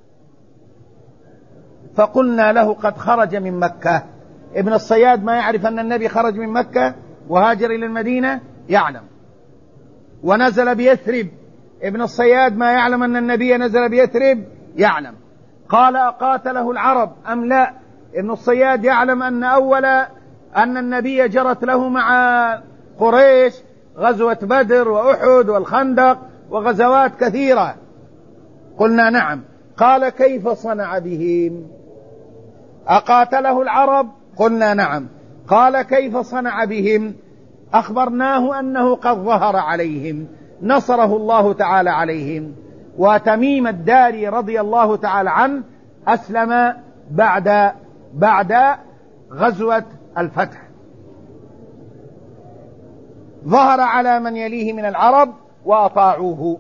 فقلنا له قد خرج من مكة. ابن الصياد ما يعرف أن النبي خرج من مكة وهاجر إلى المدينة؟ يعلم. ونزل بيثرب. ابن الصياد ما يعلم أن النبي نزل بيثرب؟ يعلم. قال: أقاتله العرب أم لا؟ ابن الصياد يعلم أن أول أن النبي جرت له مع قريش غزوة بدر وأحد والخندق وغزوات كثيرة. قلنا: نعم. قال: كيف صنع بهم؟ أقاتله العرب؟ قلنا: نعم. قال: كيف صنع بهم؟ أخبرناه أنه قد ظهر عليهم، نصره الله تعالى عليهم. وتميم الداري رضي الله تعالى عنه أسلم بعد بعد غزوة الفتح، ظهر على من يليه من العرب وأطاعوه.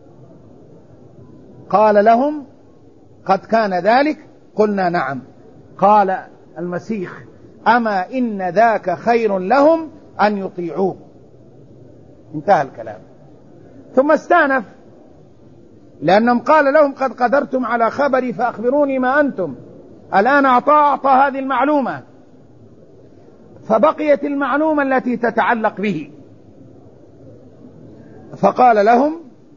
قال لهم: قد كان ذلك؟ قلنا: نعم. قال المسيح: أما إن ذاك خير لهم أن يطيعوه. انتهى الكلام. ثم استأنف، لأنهم قال لهم: قد قدرتم على خبري فأخبروني ما أنتم. الآن أعطى أعطى هذه المعلومة، فبقيت المعلومة التي تتعلق به. فقال لهم: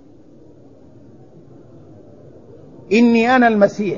إني أنا المسيح،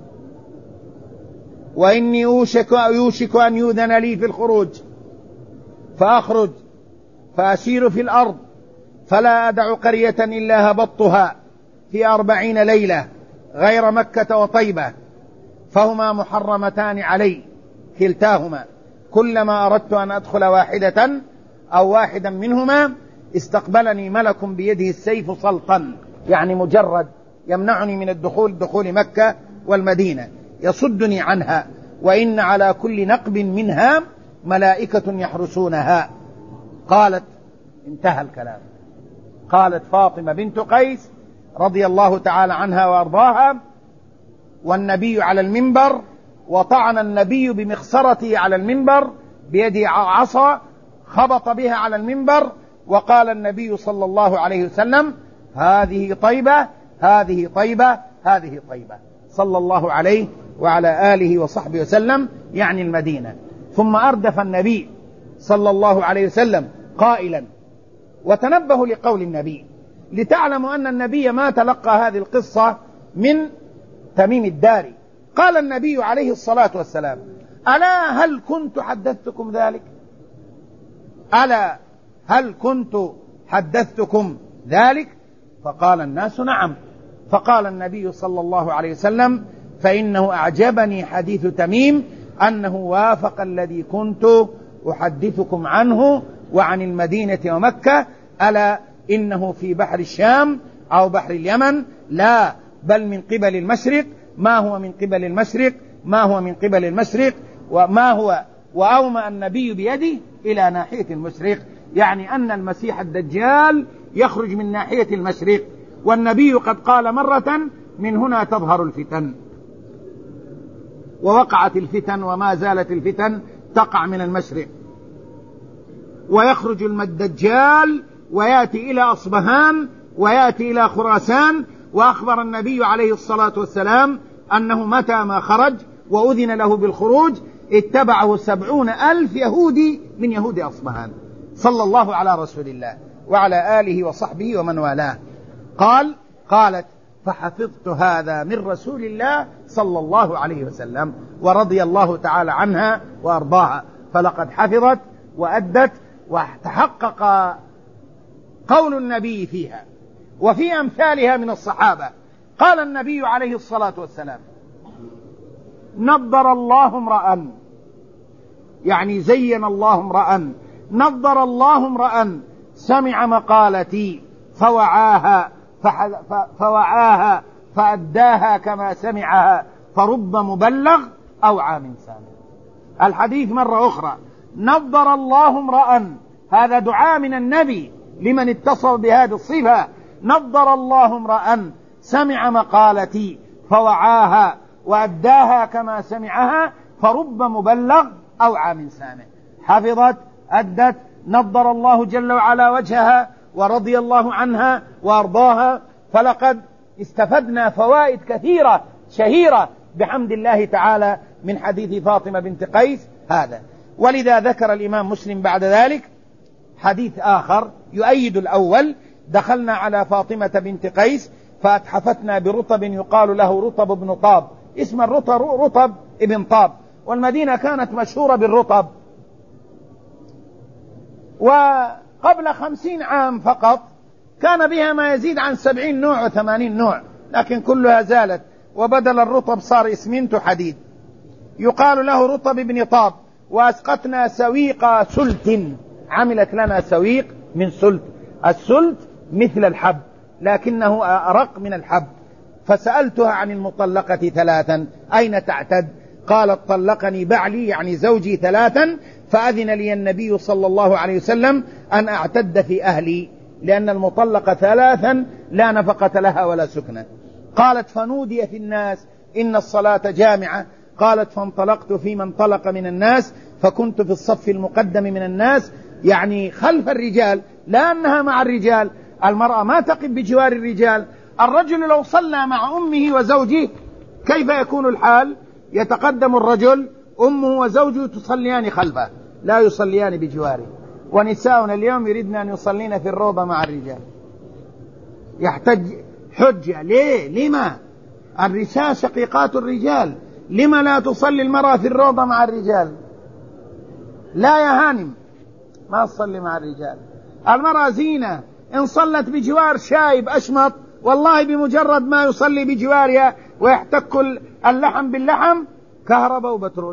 وإني يوشك, يوشك أن يؤذن لي في الخروج، فأخرج فأسير في الأرض فلا أدع قرية إلا هبطتها في أربعين ليلة غير مكة وطيبة، فهما محرمتان علي كلتاهما، كلما أردت أن أدخل واحدة أو واحدا منهما استقبلني ملك بيده السيف سلطا، يعني مجرد يمنعني من الدخول دخول مكة والمدينة، يصدني عنها، وإن على كل نقب منها ملائكة يحرسونها. قالت، انتهى الكلام، قالت فاطمة بنت قيس رضي الله تعالى عنها وأرضاها: والنبي على المنبر، وطعن النبي بمخصرته على المنبر بيده عصا، خبط بها على المنبر، وقال النبي صلى الله عليه وسلم: هذه طيبة، هذه طيبة، هذه طيبة، صلى الله عليه وعلى آله وصحبه وسلم، يعني المدينة. ثم أردف النبي صلى الله عليه وسلم قائلا، وتنبهوا لقول النبي لتعلموا أن النبي ما تلقى هذه القصة من تميم الداري. قال النبي عليه الصلاة والسلام: ألا هل كنت حدثتكم ذلك؟ ألا هل كنت حدثتكم ذلك؟ فقال الناس: نعم. فقال النبي صلى الله عليه وسلم: فإنه أعجبني حديث تميم أنه وافق الذي كنت أحدثكم عنه وعن المدينة ومكة، ألا إنه في بحر الشام أو بحر اليمن، لا بل من قبل المشرق. ما هو من قبل المشرق؟ ما هو من قبل المشرق وما هو؟ وأومأ النبي بيده إلى ناحية المشرق، يعني أن المسيح الدجال يخرج من ناحية المشرق، والنبي قد قال مرة: من هنا تظهر الفتن. ووقعت الفتن وما زالت الفتن تقع من المشرق، ويخرج الدجال ويأتي إلى أصبهان ويأتي إلى خراسان. وأخبر النبي عليه الصلاة والسلام أنه متى ما خرج وأذن له بالخروج اتبعه سبعون ألف يهودي من يهود أصبهان، صلى الله على رسول الله وعلى آله وصحبه ومن والاه. قال قالت: فحفظت هذا من رسول الله صلى الله عليه وسلم، ورضي الله تعالى عنها وأرضاها، فلقد حفظت وأدت وتحقق قول النبي فيها. وفي أمثالها من الصحابة قال النبي عليه الصلاة والسلام: نضر الله امرأ، يعني زين الله امرأ، نضر الله امرأ سمع مقالتي فوعاها فوعاها فأداها كما سمعها، فرب مبلغ أو عام سامع. الحديث مرة أخرى: نضر الله امرأ، هذا دعاء من النبي لمن اتصف بهذه الصفة: نضر الله امرأ سمع مقالتي فوعاها وأداها كما سمعها، فرب مبلغ أو عام سامع. حفظت، أدت، نضر الله جل وعلا وجهها ورضي الله عنها وأرضاها. فلقد استفدنا فوائد كثيرة شهيرة بحمد الله تعالى من حديث فاطمة بنت قيس هذا. ولذا ذكر الإمام مسلم بعد ذلك حديث آخر يؤيد الأول: دخلنا على فاطمة بنت قيس فأتحفتنا برطب يقال له رطب بن طاب، اسم الرطب رطب ابن طاب، والمدينة كانت مشهورة بالرطب. وقبل خمسين عام فقط كان بها ما يزيد عن سبعين نوع وثمانين نوع، لكن كلها زالت، وبدل الرطب صار اسمنت حديد يقال له رطب ابن طاب. وأسقطنا سويق سلت، عملت لنا سويق من سلت. السلت مثل الحب لكنه أرق من الحب. فسألتها عن المطلقة ثلاثا أين تعتد؟ قالت: طلقني بعلي، يعني زوجي، ثلاثا، فأذن لي النبي صلى الله عليه وسلم أن أعتد في أهلي، لأن المطلقة ثلاثا لا نفقة لها ولا سكنة. قالت: فنودي في الناس إن الصلاة جامعة. قالت: فانطلقت في من انطلق من الناس، فكنت في الصف المقدم من الناس، يعني خلف الرجال، لا أنها مع الرجال. المرأة ما تقف بجوار الرجال. الرجل لو صلى مع أمه وزوجه كيف يكون الحال؟ يتقدم الرجل، أمه وزوجه تصليان خلفه، لا يصليان بجواره. ونساؤنا اليوم يريدن أن يصلين في الروضة مع الرجال. يحتج حجة ليه؟ لما؟ النساء شقيقات الرجال، لما لا تصلي المرأة في الروضة مع الرجال؟ لا يا هانم، ما تصلي مع الرجال. المرأة زينة، إن صلت بجوار شايب أشمط والله بمجرد ما يصلي بجوارها ويحتك اللحم باللحم كهرباء وبترول.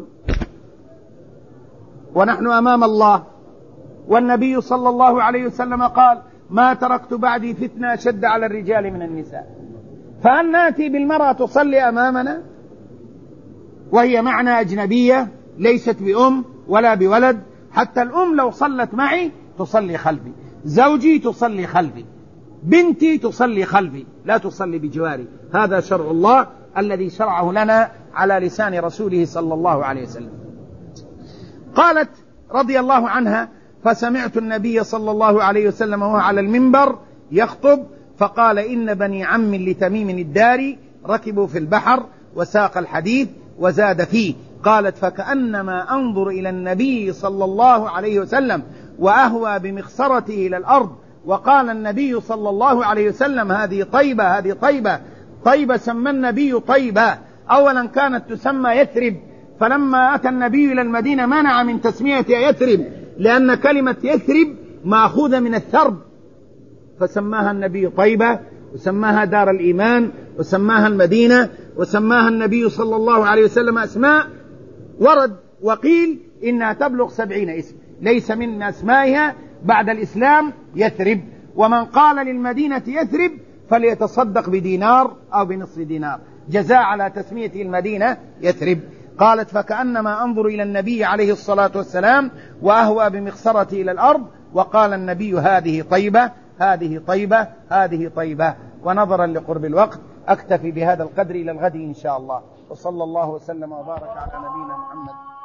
ونحن أمام الله، والنبي صلى الله عليه وسلم قال: ما تركت بعدي فتنة أشد على الرجال من النساء. فهل نأتي بالمرأة تصلي أمامنا وهي معنا أجنبية ليست بأم ولا بولد؟ حتى الأم لو صلت معي تصلي خلفي، زوجي تصلي خلفي، بنتي تصلي خلفي، لا تصلي بجواري. هذا شرع الله الذي شرعه لنا على لسان رسوله صلى الله عليه وسلم. قالت رضي الله عنها: فسمعت النبي صلى الله عليه وسلم وهو على المنبر يخطب فقال: إن بني عم لتميم الداري ركبوا في البحر وساق الحديث وزاد فيه. قالت: فكأنما أنظر إلى النبي صلى الله عليه وسلم وأهوى بمخصرته إلى الأرض. وقال النبي صلى الله عليه وسلم: هذه طيبة، هذه طيبة. طيبة سمى النبي طيبة، أولا كانت تسمى يثرب، فلما أتى النبي إلى المدينة منع من تسميتها يثرب لأن كلمة يثرب مأخوذة من الثرب، فسماها النبي طيبة، وسماها دار الإيمان، وسماها المدينة، وسماها النبي صلى الله عليه وسلم أسماء ورد وقيل إنها تبلغ سبعين اسم، ليس من أسمائها بعد الإسلام يثرب. ومن قال للمدينة يثرب فليتصدق بدينار أو بنصف دينار جزاء على تسمية المدينة يثرب. قالت: فكأنما أنظر إلى النبي عليه الصلاة والسلام وأهوى بمخصرتي إلى الأرض. وقال النبي: هذه طيبة، هذه طيبة، هذه طيبة. ونظرا لقرب الوقت أكتفي بهذا القدر إلى الغد إن شاء الله، وصلى الله وسلم وبارك على نبينا محمد.